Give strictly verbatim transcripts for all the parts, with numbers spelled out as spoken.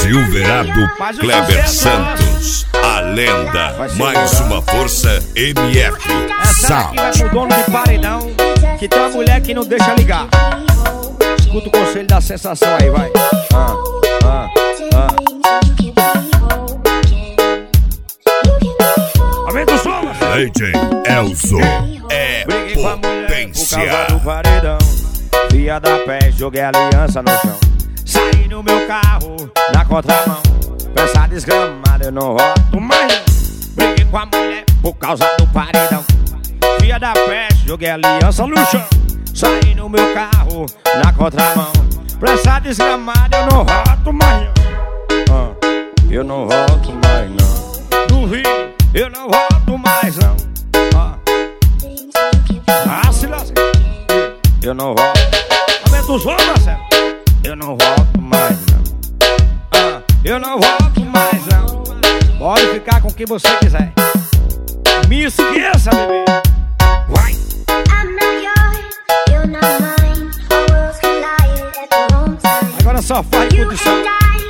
Silverado Kleber Santos, a lenda. Mais uma força M F. Essa aqui vai pro dono de paredão, que tem uma mulher que não deixa ligar. Escuta o conselho da sensação aí, vai. Ah, ah, ah. Aumenta o som, D J Elzo é potência. Do paredão, via da pé, joguei a aliança no chão. Saí no meu carro, na contramão. Peça desgramada, eu não rodo mais não. Briguei com a mulher por causa do paredão. Via da pé, joguei a aliança no chão. Saí no meu carro, na contramão. Peça desgramada, eu não rodo mais não. ah, Eu não rodo mais não. Duvido, eu não rodo mais não. ah. Ah, se lasca. Eu não rodo. Aumenta o som, Marcelo. Eu não volto mais não. ah, Eu não volto mais não. Pode ficar com quem você quiser. Me esqueça, bebê. Vai. Agora só faz condição.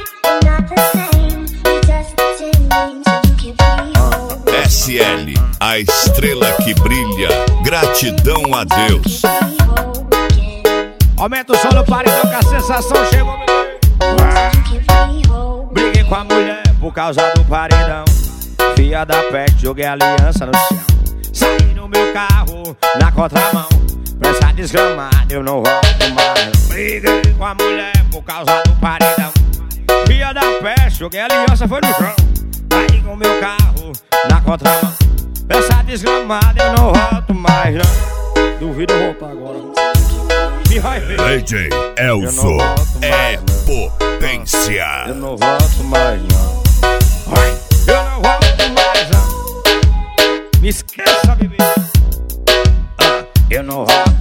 S L, a estrela que brilha. Gratidão a Deus. Aumenta o som no paredão que a sensação chegou, bebê. Briguei com a mulher por causa do paredão. Fia da peste, joguei a aliança no chão. Saí no meu carro, na contramão. Pressa desgramada, eu não volto mais. Briguei com a mulher por causa do paredão. Fia da peste, joguei a aliança, foi no chão. Saí com meu carro, na contramão. Pressa desgramada, eu não volto mais não. Duvido eu voltar agora. D J Elzo é potência. Eu não volto mais não. Eu não volto mais não. Me esqueça, bebê. ah, Eu não volto